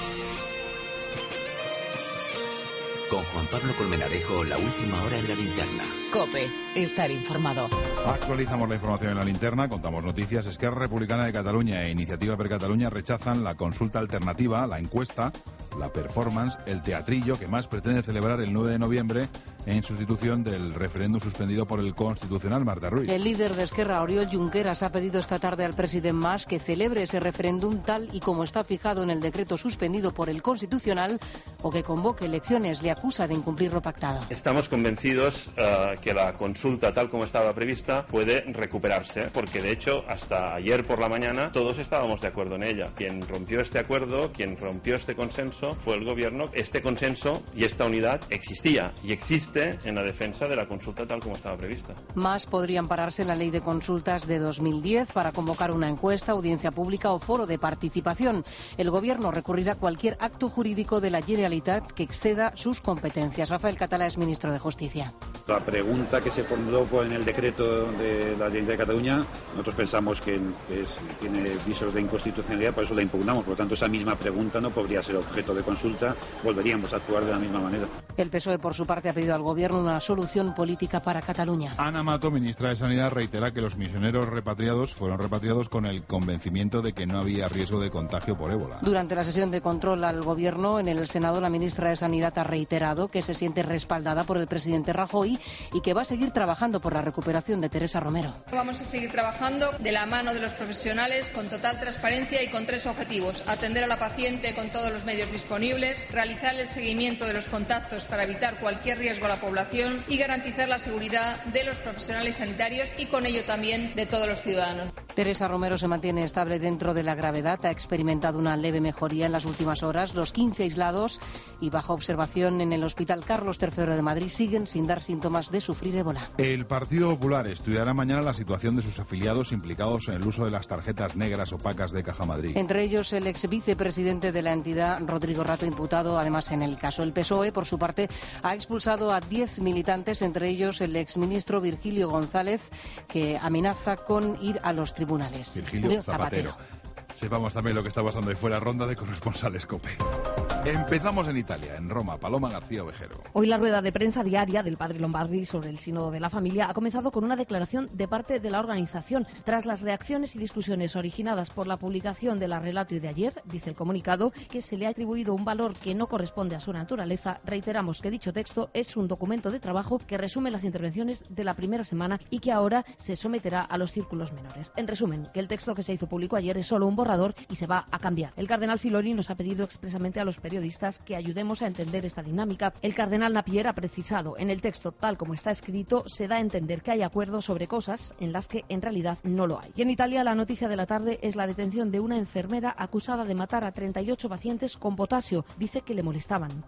Con Juan Pablo Colmenarejo, la última hora en la linterna. COPE, estar informado. Actualizamos la información en la linterna, contamos noticias. Esquerra Republicana de Cataluña e Iniciativa per Catalunya rechazan la consulta alternativa, la encuesta, la performance, el teatrillo que más pretende celebrar el nueve de noviembre en sustitución del referéndum suspendido por el Constitucional. Marta Ruiz. El líder de Esquerra, Oriol Junqueras, ha pedido esta tarde al presidente Mas que celebre ese referéndum tal y como está fijado en el decreto suspendido por el Constitucional o que convoque elecciones. Le acusa de incumplir lo pactado. Estamos convencidos uh, que la consulta tal como estaba prevista puede recuperarse, porque de hecho hasta ayer por la mañana todos estábamos de acuerdo en ella. Quien rompió este acuerdo, quien rompió este consenso fue el gobierno. Este consenso y esta unidad existía y existe en la defensa de la consulta tal como estaba prevista. Más podría ampararse en la ley de consultas de dos mil diez para convocar una encuesta, audiencia pública o foro de participación. El gobierno recurrirá a cualquier acto jurídico de la Generalitat que exceda sus competencias. Rafael Catalá es ministro de Justicia. La pregunta que se formuló en el decreto de la Generalitat de Cataluña, nosotros pensamos que es, tiene visos de inconstitucionalidad, por eso la impugnamos. Por lo tanto, esa misma pregunta no podría ser objeto de consulta, volveríamos a actuar de la misma manera. El P S O E, por su parte, ha pedido al gobierno una solución política para Cataluña. Ana Mato, ministra de Sanidad, reitera que los misioneros repatriados fueron repatriados con el convencimiento de que no había riesgo de contagio por ébola. Durante la sesión de control al gobierno en el Senado, la ministra de Sanidad ha reiterado que se siente respaldada por el presidente Rajoy y que va a seguir trabajando por la recuperación de Teresa Romero. Vamos a seguir trabajando de la mano de los profesionales con total transparencia y con tres objetivos: atender a la paciente con todos los medios disponibles, realizar el seguimiento de los contactos para evitar cualquier riesgo a la población y garantizar la seguridad de los profesionales sanitarios y con ello también de todos los ciudadanos. Teresa Romero se mantiene estable dentro de la gravedad, ha experimentado una leve mejoría en las últimas horas. Los quince aislados y bajo observación en el Hospital Carlos tercero de Madrid siguen sin dar síntomas de sufrir ébola. El Partido Popular estudiará mañana la situación de sus afiliados implicados en el uso de las tarjetas negras opacas de Caja Madrid. Entre ellos el ex vicepresidente de la entidad, Rodrigo Rato, imputado además en el caso. El P S O E, por su parte, ha expulsado a diez militantes, entre ellos el exministro Virgilio González, que amenaza con ir a los tribunales. Virgilio Zapatero. Zapatero. Sepamos también lo que está pasando ahí fuera. Ronda de corresponsales COPE. Empezamos en Italia, en Roma. Paloma García Ovejero. Hoy la rueda de prensa diaria del padre Lombardi sobre el sínodo de la familia ha comenzado con una declaración de parte de la organización. Tras las reacciones y discusiones originadas por la publicación de la Relatio de ayer, dice el comunicado que se le ha atribuido un valor que no corresponde a su naturaleza. Reiteramos que dicho texto es un documento de trabajo que resume las intervenciones de la primera semana y que ahora se someterá a los círculos menores. En resumen, que el texto que se hizo público ayer es solo un borrador y se va a cambiar. El cardenal Filoni nos ha pedido expresamente a los periodistas que ayudemos a entender esta dinámica. El cardenal Napier ha precisado: en el texto tal como está escrito se da a entender que hay acuerdos sobre cosas en las que en realidad no lo hay. Y en Italia la noticia de la tarde es la detención de una enfermera acusada de matar a treinta y ocho pacientes con potasio. Dice que le molestaban.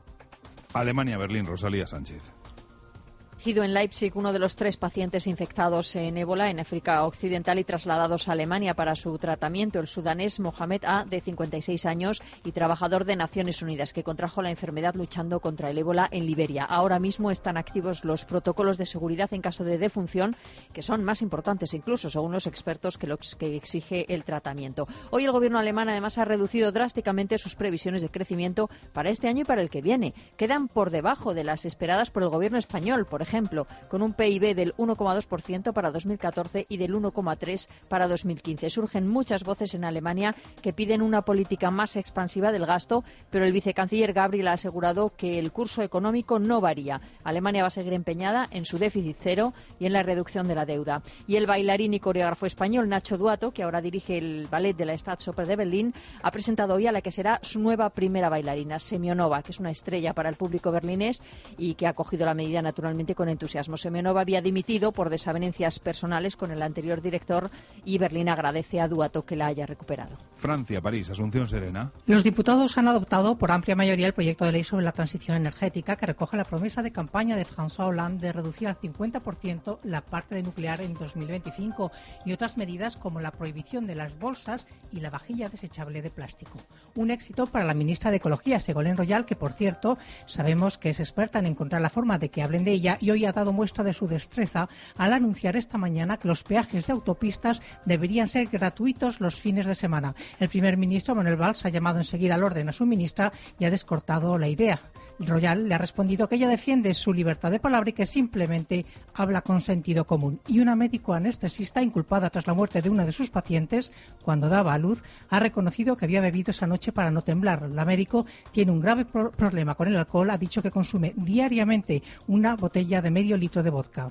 Alemania, Berlín, Rosalía Sánchez. En Leipzig, uno de los tres pacientes infectados en ébola en África Occidental y trasladados a Alemania para su tratamiento, el sudanés Mohamed A, de cincuenta y seis años y trabajador de Naciones Unidas, que contrajo la enfermedad luchando contra el ébola en Liberia. Ahora mismo están activos los protocolos de seguridad en caso de defunción, que son más importantes incluso, según los expertos, que los que exige el tratamiento. Hoy el gobierno alemán además ha reducido drásticamente sus previsiones de crecimiento para este año y para el que viene. Quedan por debajo de las esperadas por el gobierno español. Por ejemplo, ejemplo, con un P I B del uno coma dos por ciento para dos mil catorce y del uno coma tres por ciento para dos mil quince. Surgen muchas voces en Alemania que piden una política más expansiva del gasto, pero el vicecanciller Gabriel ha asegurado que el curso económico no varía. Alemania va a seguir empeñada en su déficit cero y en la reducción de la deuda. Y el bailarín y coreógrafo español Nacho Duato, que ahora dirige el ballet de la Staatsoper de Berlín, ha presentado hoy a la que será su nueva primera bailarina, Semionova, que es una estrella para el público berlinés y que ha acogido la medida naturalmente con entusiasmo. Semionova había dimitido por desavenencias personales con el anterior director y Berlín agradece a Duato que la haya recuperado. Francia, París, Asunción Serena. Los diputados han adoptado por amplia mayoría el proyecto de ley sobre la transición energética que recoge la promesa de campaña de François Hollande de reducir al cincuenta por ciento la parte de nuclear en dos mil veinticinco y otras medidas como la prohibición de las bolsas y la vajilla desechable de plástico. Un éxito para la ministra de Ecología, Ségolène Royal, que por cierto sabemos que es experta en encontrar la forma de que hablen de ella y hoy ha dado muestra de su destreza al anunciar esta mañana que los peajes de autopistas deberían ser gratuitos los fines de semana. El primer ministro, Manuel Valls, ha llamado enseguida al orden a su ministra y ha descortado la idea. Royal le ha respondido que ella defiende su libertad de palabra y que simplemente habla con sentido común. Y una médico anestesista inculpada tras la muerte de una de sus pacientes cuando daba a luz ha reconocido que había bebido esa noche para no temblar. La médico tiene un grave pro- problema con el alcohol, ha dicho que consume diariamente una botella de medio litro de vodka.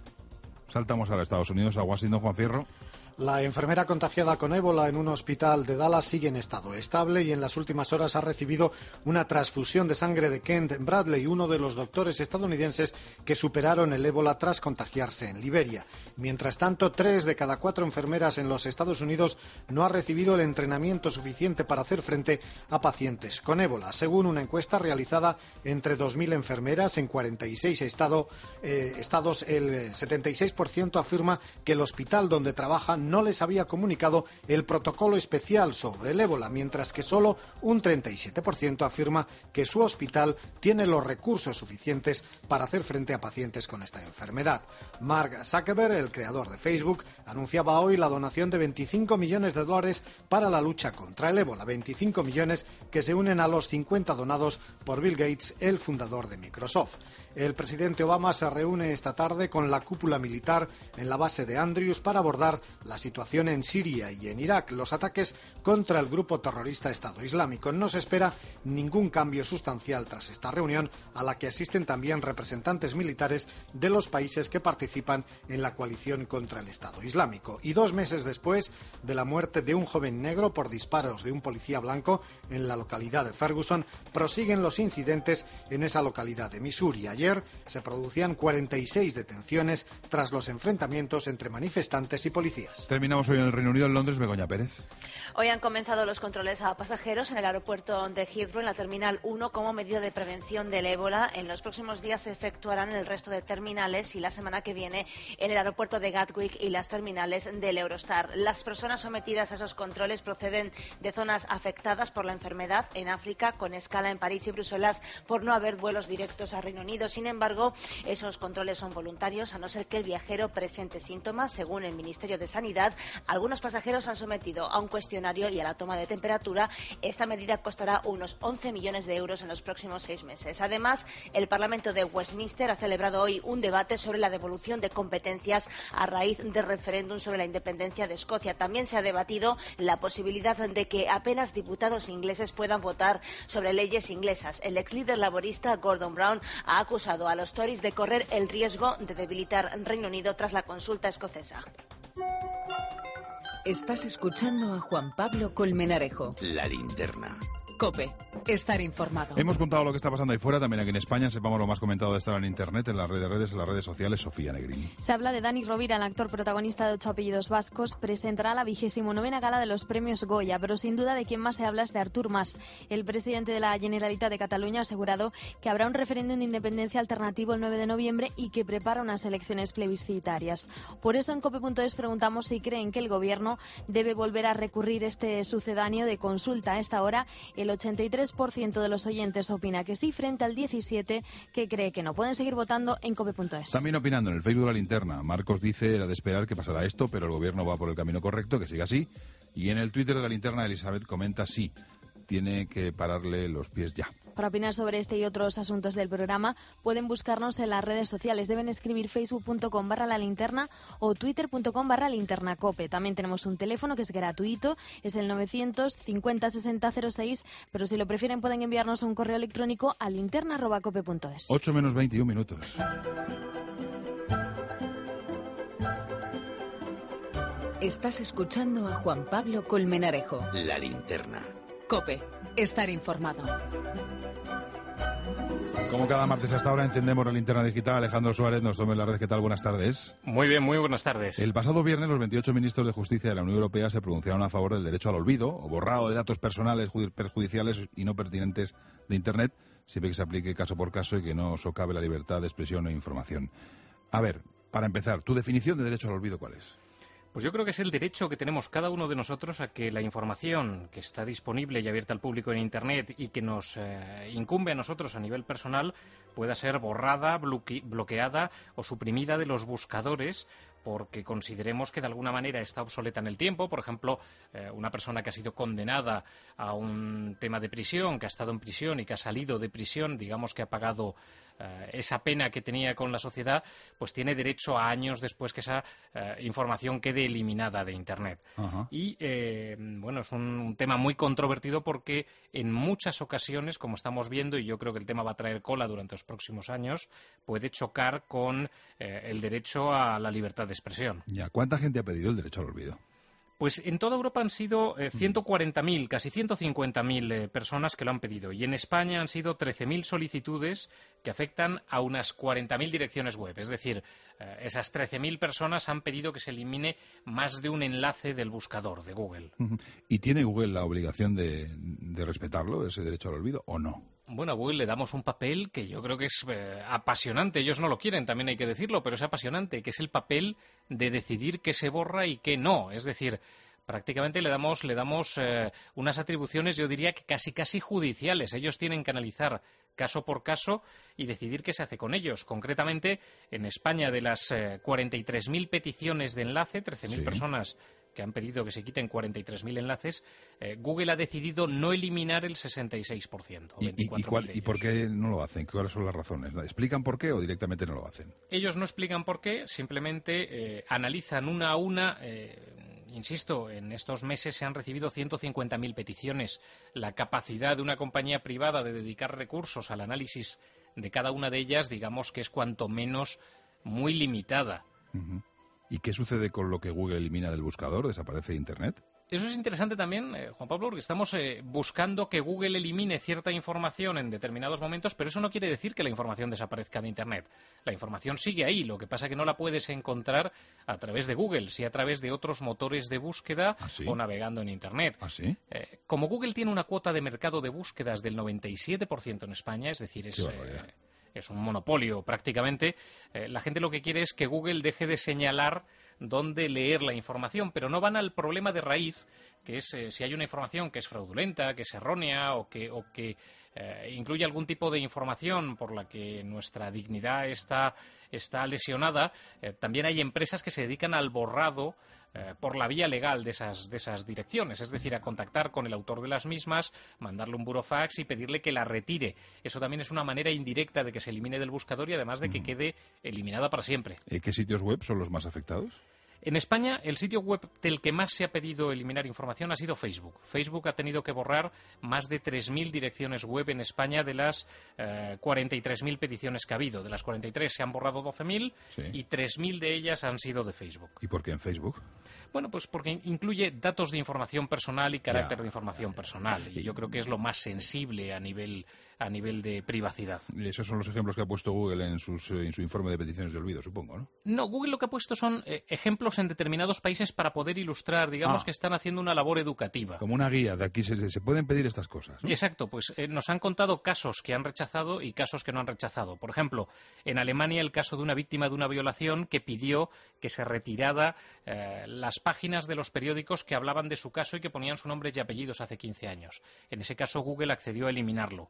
Saltamos a los Estados Unidos, a Washington, Juan Fierro. La enfermera contagiada con ébola en un hospital de Dallas sigue en estado estable y en las últimas horas ha recibido una transfusión de sangre de Kent Bradley, uno de los doctores estadounidenses que superaron el ébola tras contagiarse en Liberia. Mientras tanto, tres de cada cuatro enfermeras en los Estados Unidos no ha recibido el entrenamiento suficiente para hacer frente a pacientes con ébola. Según una encuesta realizada entre dos mil enfermeras en cuarenta y seis estado, eh, estados, el setenta y seis por ciento afirma que el hospital donde trabajan no les había comunicado el protocolo especial sobre el ébola, mientras que solo un treinta y siete por ciento afirma que su hospital tiene los recursos suficientes para hacer frente a pacientes con esta enfermedad. Mark Zuckerberg, el creador de Facebook, anunciaba hoy la donación de veinticinco millones de dólares para la lucha contra el ébola, veinticinco millones que se unen a los cincuenta donados por Bill Gates, el fundador de Microsoft. El presidente Obama se reúne esta tarde con la cúpula militar en la base de Andrews para abordar la situación en Siria y en Irak, los ataques contra el grupo terrorista Estado Islámico. No se espera ningún cambio sustancial tras esta reunión, a la que asisten también representantes militares de los países que participan en la coalición contra el Estado Islámico. Y dos meses después de la muerte de un joven negro por disparos de un policía blanco en la localidad de Ferguson, prosiguen los incidentes en esa localidad de Missouri. Ayer se producían cuarenta y seis detenciones tras los enfrentamientos entre manifestantes y policías. Terminamos hoy en el Reino Unido, en Londres, Begoña Pérez. Hoy han comenzado los controles a pasajeros en el aeropuerto de Heathrow, en la Terminal uno, como medida de prevención del ébola. En los próximos días se efectuarán en el resto de terminales y la semana que viene en el aeropuerto de Gatwick y las terminales del Eurostar. Las personas sometidas a esos controles proceden de zonas afectadas por la enfermedad en África, con escala en París y Bruselas, por no haber vuelos directos a Reino Unido. Sin embargo, esos controles son voluntarios, a no ser que el viajero presente síntomas. Según el Ministerio de Sanidad, algunos pasajeros han sometido a un cuestionario y a la toma de temperatura. Esta medida costará unos once millones de euros en los próximos seis meses. Además, el Parlamento de Westminster ha celebrado hoy un debate sobre la devolución de competencias a raíz del referéndum sobre la independencia de Escocia. También se ha debatido la posibilidad de que apenas diputados ingleses puedan votar sobre leyes inglesas. El ex líder laborista Gordon Brown ha acusado a los Tories de correr el riesgo de debilitar Reino Unido tras la consulta escocesa. Estás escuchando a Juan Pablo Colmenarejo. La linterna. COPE. Estar informado. Hemos contado lo que está pasando ahí fuera, también aquí en España. Sepamos lo más comentado de estar en Internet, en las redes, redes en las redes sociales. Sofía Negrini. Se habla de Dani Rovira, el actor protagonista de Ocho apellidos vascos. Presentará la vigésimo novena gala de los premios Goya, pero sin duda de quien más se habla es de Artur Mas. El presidente de la Generalitat de Cataluña ha asegurado que habrá un referéndum de independencia alternativo el nueve de noviembre y que prepara unas elecciones plebiscitarias. Por eso en cope punto es preguntamos si creen que el gobierno debe volver a recurrir este sucedáneo de consulta. A esta hora el ochenta y tres por ciento de los oyentes opina que sí, frente al diecisiete por ciento que cree que no. Pueden seguir votando en cope punto es. También opinando en el Facebook de La Linterna. Marcos dice, era de esperar que pasara esto, pero el gobierno va por el camino correcto, que siga así. Y en el Twitter de La Linterna, Elizabeth comenta, sí, tiene que pararle los pies ya. Para opinar sobre este y otros asuntos del programa pueden buscarnos en las redes sociales. Deben escribir facebook punto com barra la linterna o twitter punto com barra linternacope. También tenemos un teléfono que es gratuito, es el novecientos cincuenta sesenta cero seis, pero si lo prefieren pueden enviarnos un correo electrónico a linterna arroba cope punto es. ocho menos veintiún minutos. Estás escuchando a Juan Pablo Colmenarejo. La linterna. COPE. Estar informado. Como cada martes hasta ahora encendemos la linterna digital. Alejandro Suárez nos toma en la red. ¿Qué tal? Buenas tardes. Muy bien, muy buenas tardes. El pasado viernes los veintiocho ministros de Justicia de la Unión Europea se pronunciaron a favor del derecho al olvido o borrado de datos personales, perjudiciales y no pertinentes de Internet, siempre que se aplique caso por caso y que no socave la libertad de expresión e información. A ver, para empezar, ¿tu definición de derecho al olvido cuál es? Pues yo creo que es el derecho que tenemos cada uno de nosotros a que la información que está disponible y abierta al público en Internet y que nos eh, incumbe a nosotros a nivel personal pueda ser borrada, bloque- bloqueada o suprimida de los buscadores porque consideremos que de alguna manera está obsoleta en el tiempo. Por ejemplo, eh, una persona que ha sido condenada a un tema de prisión, que ha estado en prisión y que ha salido de prisión, digamos que ha pagado eh, esa pena que tenía con la sociedad, pues tiene derecho a años después que esa eh, información quede eliminada de Internet. Ajá. Y, eh, bueno, es un, un tema muy controvertido porque en muchas ocasiones, como estamos viendo, y yo creo que el tema va a traer cola durante los próximos años, puede chocar con eh, el derecho a la libertad de expresión. Ya, ¿cuánta gente ha pedido el derecho al olvido? Pues en toda Europa han sido eh, ciento cuarenta mil, casi ciento cincuenta mil eh, personas que lo han pedido. Y en España han sido trece mil solicitudes que afectan a unas cuarenta mil direcciones web. Es decir, eh, esas trece mil personas han pedido que se elimine más de un enlace del buscador de Google. ¿Y tiene Google la obligación de, de respetarlo, ese derecho al olvido, o no? Bueno, a Google le damos un papel que yo creo que es eh, apasionante. Ellos no lo quieren, también hay que decirlo, pero es apasionante, que es el papel de decidir qué se borra y qué no. Es decir, prácticamente le damos, le damos eh, unas atribuciones, yo diría que casi casi judiciales. Ellos tienen que analizar caso por caso y decidir qué se hace con ellos. Concretamente, en España, de las eh, cuarenta y tres mil peticiones de enlace, trece mil Sí. personas que han pedido que se quiten cuarenta y tres mil enlaces, eh, Google ha decidido no eliminar el sesenta y seis por ciento. ¿Y, y, y, cuál, ¿Y por qué no lo hacen? ¿Cuáles son las razones? ¿Explican por qué o directamente no lo hacen? Ellos no explican por qué, simplemente eh, analizan una a una. Eh, insisto, en estos meses se han recibido ciento cincuenta mil peticiones. La capacidad de una compañía privada de dedicar recursos al análisis de cada una de ellas, digamos que es cuanto menos muy limitada. Uh-huh. ¿Y qué sucede con lo que Google elimina del buscador? ¿Desaparece Internet? Eso es interesante también, eh, Juan Pablo, porque estamos eh, buscando que Google elimine cierta información en determinados momentos, pero eso no quiere decir que la información desaparezca de Internet. La información sigue ahí, lo que pasa es que no la puedes encontrar a través de Google, sí a través de otros motores de búsqueda ¿Ah, sí? o navegando en Internet. ¿Ah, sí? Eh, como Google tiene una cuota de mercado de búsquedas del noventa y siete por ciento en España, es decir, es... es un monopolio prácticamente. Eh, la gente lo que quiere es que Google deje de señalar dónde leer la información, pero no van al problema de raíz, que es eh, si hay una información que es fraudulenta, que es errónea o que, o que eh, incluye algún tipo de información por la que nuestra dignidad está, está lesionada. Eh, también hay empresas que se dedican al borrado Eh, por la vía legal de esas, de esas direcciones, es decir, a contactar con el autor de las mismas, mandarle un burofax y pedirle que la retire. Eso también es una manera indirecta de que se elimine del buscador y además de que quede eliminada para siempre. ¿Y qué sitios web son los más afectados? En España, el sitio web del que más se ha pedido eliminar información ha sido Facebook. Facebook ha tenido que borrar más de tres mil direcciones web en España de las eh, cuarenta y tres mil peticiones que ha habido. De las cuarenta y tres se han borrado doce mil Sí. y tres mil de ellas han sido de Facebook. ¿Y por qué en Facebook? Bueno, pues porque incluye datos de información personal y carácter de información personal. Y yo creo que es lo más sensible a nivel, a nivel de privacidad. Y esos son los ejemplos que ha puesto Google en, sus, eh, en su informe de peticiones de olvido, supongo, ¿no? No, Google lo que ha puesto son eh, ejemplos en determinados países para poder ilustrar, digamos Ah. que están haciendo una labor educativa. Como una guía, de aquí se, se pueden pedir estas cosas, ¿no? Exacto, pues eh, nos han contado casos que han rechazado y casos que no han rechazado. Por ejemplo, en Alemania el caso de una víctima de una violación que pidió que se retirara eh, las páginas de los periódicos que hablaban de su caso y que ponían su nombre y apellidos hace quince años. En ese caso Google accedió a eliminarlo. Sin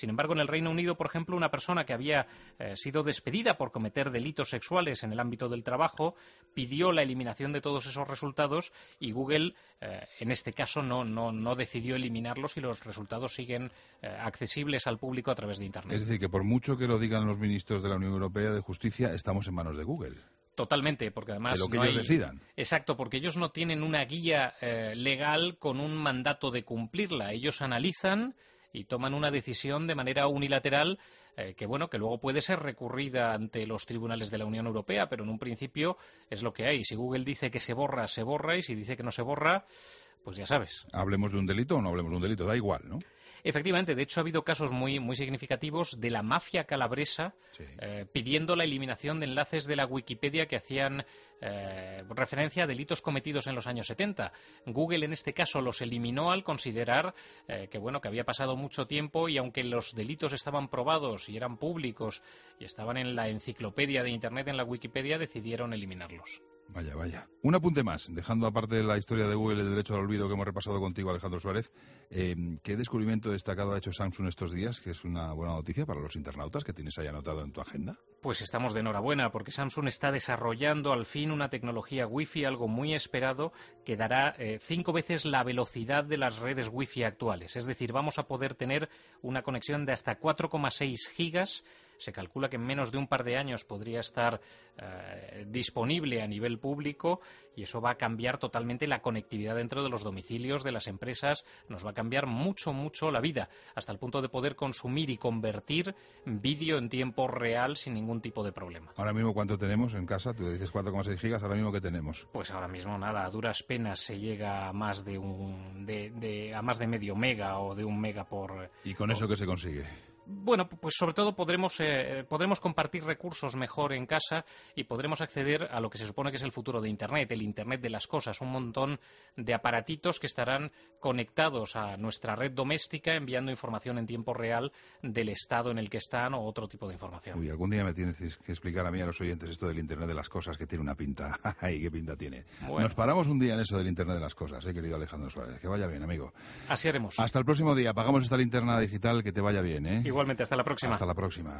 Sin embargo, en el Reino Unido, por ejemplo, una persona que había eh, sido despedida por cometer delitos sexuales en el ámbito del trabajo pidió la eliminación de todos esos resultados y Google, eh, en este caso, no, no, no decidió eliminarlos y los resultados siguen eh, accesibles al público a través de Internet. Es decir, que por mucho que lo digan los ministros de la Unión Europea de Justicia, estamos en manos de Google. Totalmente, porque además de lo que no ellos hay... decidan. Exacto, porque ellos no tienen una guía eh, legal con un mandato de cumplirla. Ellos analizan y toman una decisión de manera unilateral eh, que bueno que luego puede ser recurrida ante los tribunales de la Unión Europea, pero en un principio es lo que hay. Si Google dice que se borra, se borra, y si dice que no se borra, pues ya sabes. ¿Hablemos de un delito o no hablemos de un delito? Da igual, ¿no? Efectivamente, de hecho ha habido casos muy, muy significativos de la mafia calabresa sí. eh, pidiendo la eliminación de enlaces de la Wikipedia que hacían eh, referencia a delitos cometidos en los años setenta. Google en este caso los eliminó al considerar eh, que bueno que había pasado mucho tiempo y aunque los delitos estaban probados y eran públicos y estaban en la enciclopedia de Internet, en la Wikipedia, decidieron eliminarlos. Vaya, vaya. Un apunte más, dejando aparte de la historia de Google y el derecho al olvido que hemos repasado contigo, Alejandro Suárez. Eh, ¿Qué descubrimiento destacado ha hecho Samsung estos días? Que es una buena noticia para los internautas que tienes ahí anotado en tu agenda. Pues estamos de enhorabuena, porque Samsung está desarrollando al fin una tecnología Wi-Fi, algo muy esperado, que dará eh, cinco veces la velocidad de las redes Wi-Fi actuales. Es decir, vamos a poder tener una conexión de hasta cuatro coma seis gigas. Se calcula que en menos de un par de años podría estar eh, disponible a nivel público y eso va a cambiar totalmente la conectividad dentro de los domicilios de las empresas. Nos va a cambiar mucho, mucho la vida, hasta el punto de poder consumir y convertir vídeo en tiempo real sin ningún tipo de problema. Ahora mismo, ¿cuánto tenemos en casa? Tú dices cuatro coma seis gigas, ahora mismo ¿qué tenemos? Pues ahora mismo nada, a duras penas se llega a más de un de, de a más de medio mega o de un mega por... ¿Y con por... eso qué se consigue? Bueno, pues sobre todo podremos, eh, podremos compartir recursos mejor en casa y podremos acceder a lo que se supone que es el futuro de Internet, el Internet de las cosas, un montón de aparatitos que estarán conectados a nuestra red doméstica enviando información en tiempo real del estado en el que están o otro tipo de información. Uy, algún día me tienes que explicar a mí, a los oyentes, esto del Internet de las cosas, que tiene una pinta. ¡Ay, qué pinta tiene! Bueno. Nos paramos un día en eso del Internet de las cosas, eh, querido Alejandro Suárez. Que vaya bien, amigo. Así haremos. Hasta el próximo día. Apagamos esta linterna digital, que te vaya bien, ¿eh? Igualmente, hasta la próxima. Hasta la próxima.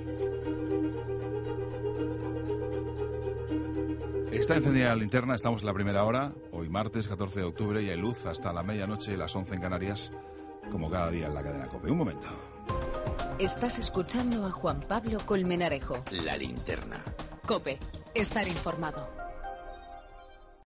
Está encendida la linterna, estamos en la primera hora, hoy martes catorce de octubre, y hay luz hasta la medianoche, las once en Canarias, como cada día en la cadena COPE. Un momento. Estás escuchando a Juan Pablo Colmenarejo. La linterna. COPE, estar informado.